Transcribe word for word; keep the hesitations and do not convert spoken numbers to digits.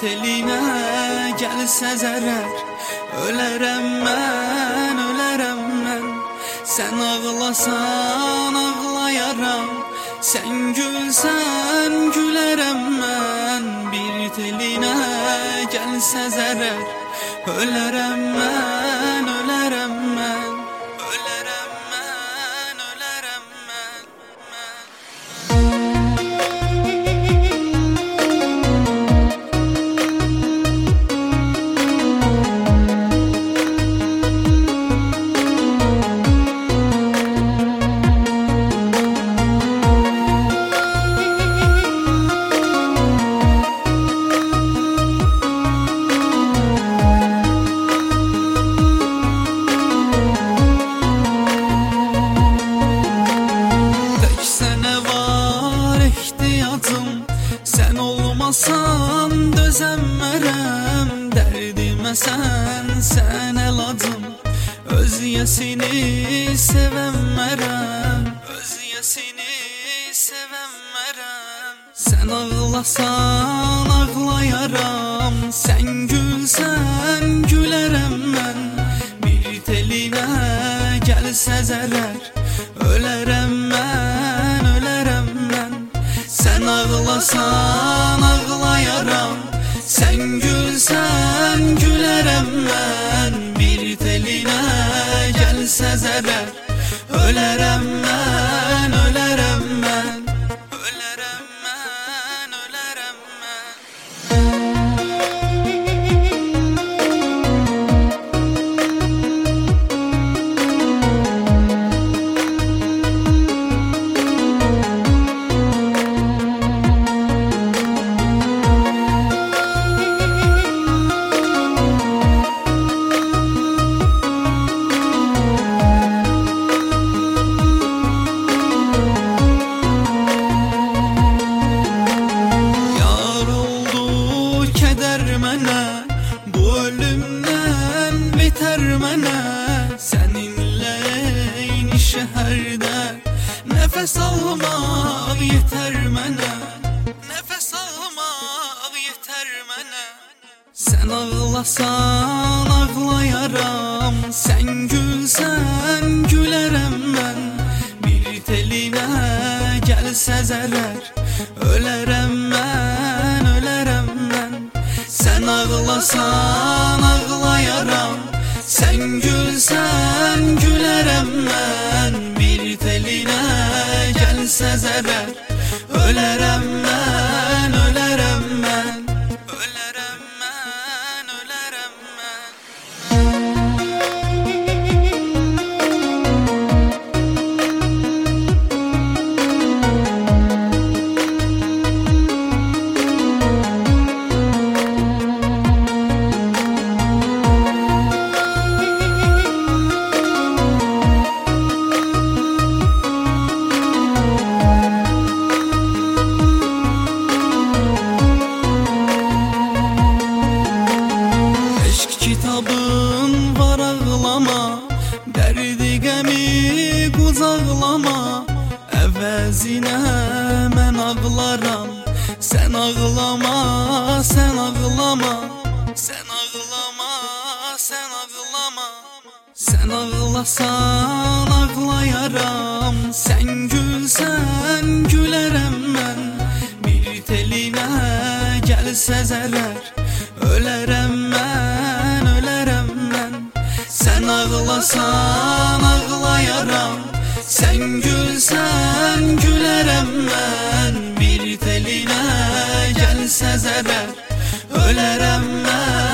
telinə gəlsə zərər, ölərəm mən, ölərəm mən. Sən ağlasan ağlayaram, sən gülsən gülərəm mən. Bir telinə gəlsə zərər, ölərəm mən, ölərəm mən. Ölərəm mən, ölərəm mən, mən. Sen olmasan dözəmmərəm, dərdimə sən, sən əladım. Özgəsini sevəmmərəm, özgəsini sevəmmərəm. Sən ağlasan ağlayaram, sən gülsən gülərəm mən. Bir telinə gəlsə zərər, ölərəm mən, ölərəm mən. Sən ağlasan ağlayaram, sən gülsən gülərəm mən. Bir telinə gəlsə zərər, ölərəm mən, ölərəm mən. Ölərəm mən, ölərəm mən. Bu ölümdən betər mənə, səninlə eyni şəhərdə nəfəs almaq yetər mənə, nəfəs almaq yetər mənə. Sən ağlasan ağlayaram, sən gülsən gülərəm mən. Bir telinə gəlsə zərər, ölərəm mən, ölərəm mən. Sən ağlasan ağlayaram, sən gülsən gülərəm mən. Bir telinə gəlsə zərər, ölərəm mən, ölərəm mən. Ölərəm mən, ölərəm mən. Kitabın var ağlama, dərdi qəmi qucaqlama. Əvəzinə mən ağlaram, sən ağlama, sən ağlama. Sən ağlama, sən ağlama. Sən ağlasan ağlayaram, sən gülsən gülərəm mən. Bir telinə gəlsə zərər, ölərəm mən, ölərəm mən. Sən ağlasan ağlayaram, sən gülsən gülərəm mən. Bir telinə gəlsə zərər, ölərəm mən.